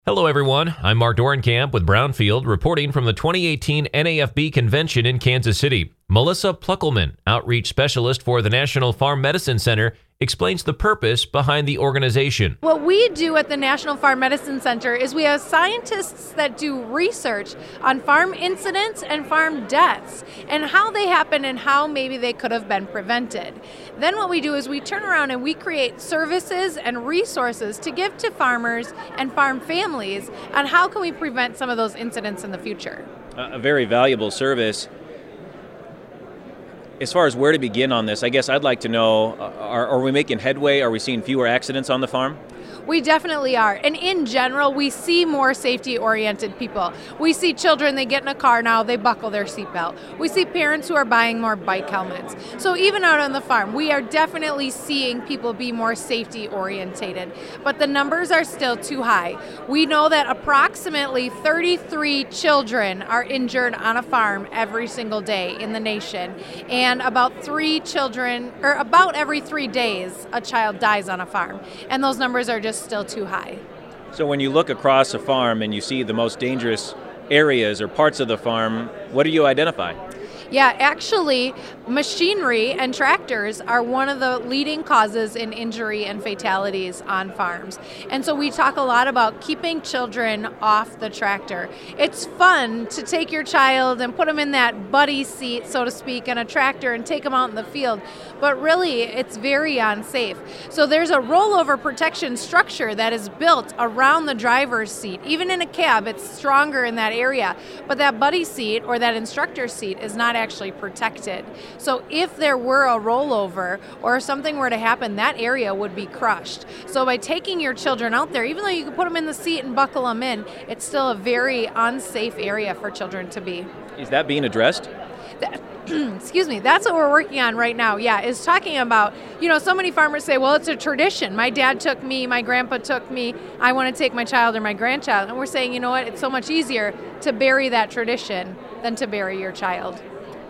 Hello, everyone. I'm Mark Dorenkamp with Brownfield, reporting from the 2018 NAFB convention in Kansas City. Melissa Pluckelman, outreach specialist for the National Farm Medicine Center, explains the purpose behind the organization. What we do at the National Farm Medicine Center is we have scientists that do research on farm incidents and farm deaths and how they happen and how maybe they could have been prevented. Then what we do is we turn around and we create services and resources to give to farmers and farm families on how can we prevent some of those incidents in the future. A very valuable service. As far as where to begin on this, I guess I'd like to know, are we making headway? Are we seeing fewer accidents on the farm? We definitely are. And in general, we see more safety-oriented people. We see children, they get in a car now, they buckle their seatbelt. We see parents who are buying more bike helmets. So even out on the farm, we are definitely seeing people be more safety-orientated. But the numbers are still too high. We know that approximately 33 children are injured on a farm every single day in the nation. And about every 3 days, a child dies on a farm. And those numbers are just still too high. So when you look across a farm and you see the most dangerous areas or parts of the farm, what do you identify? Yeah, actually, machinery and tractors are one of the leading causes in injury and fatalities on farms. And so we talk a lot about keeping children off the tractor. It's fun to take your child and put them in that buddy seat, so to speak, in a tractor and take them out in the field. But really, it's very unsafe. So there's a rollover protection structure that is built around the driver's seat. Even in a cab, it's stronger in that area. But that buddy seat or that instructor seat is not actually protected. So if there were a rollover or something were to happen, that area would be crushed. So by taking your children out there, even though you can put them in the seat and buckle them in, it's still a very unsafe area for children to be. Is that being addressed? Excuse me, that's what we're working on right now, is talking about, so many farmers say, well, it's a tradition. My dad took me, my grandpa took me, I want to take my child or my grandchild. And we're saying, you know what, it's so much easier to bury that tradition than to bury your child.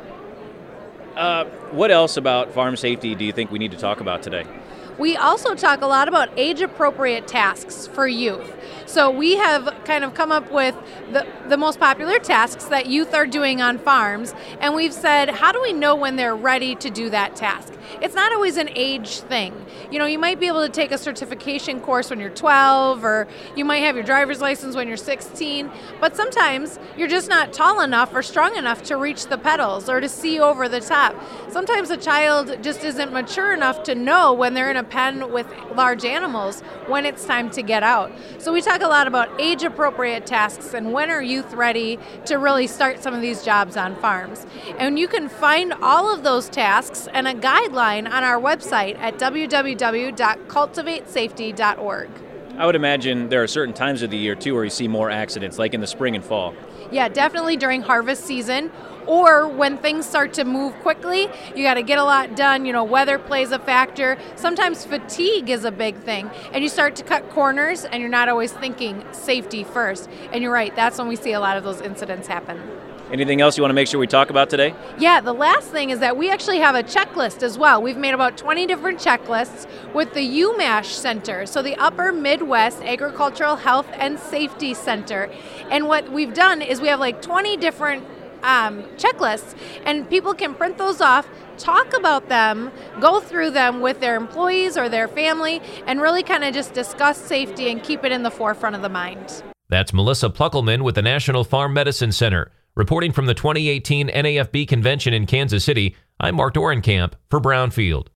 What else about farm safety do you think we need to talk about today? We also talk a lot about age-appropriate tasks for youth. So we have kind of come up with the most popular tasks that youth are doing on farms, and we've said, how do we know when they're ready to do that task? It's not always an age thing. You might be able to take a certification course when you're 12, or you might have your driver's license when you're 16, but sometimes you're just not tall enough or strong enough to reach the pedals or to see over the top. Sometimes a child just isn't mature enough to know when they're in a pen with large animals when it's time to get out. So we talk a lot about age-appropriate tasks and when are youth ready to really start some of these jobs on farms. And you can find all of those tasks and a guideline on our website at www.cultivatesafety.org. I would imagine there are certain times of the year, too, where you see more accidents, like in the spring and fall. Yeah, definitely during harvest season, or when things start to move quickly, you got to get a lot done. Weather plays a factor. Sometimes fatigue is a big thing, and you start to cut corners, and you're not always thinking safety first. And you're right, that's when we see a lot of those incidents happen. Anything else you want to make sure we talk about today? Yeah, the last thing is that we actually have a checklist as well. We've made about 20 different checklists with the UMASH Center, so the Upper Midwest Agricultural Health and Safety Center. And what we've done is we have like 20 different checklists, and people can print those off, talk about them, go through them with their employees or their family, and really kind of just discuss safety and keep it in the forefront of the mind. That's Melissa Pluckelman with the National Farm Medicine Center. Reporting from the 2018 NAFB convention in Kansas City, I'm Mark Dorenkamp for Brownfield.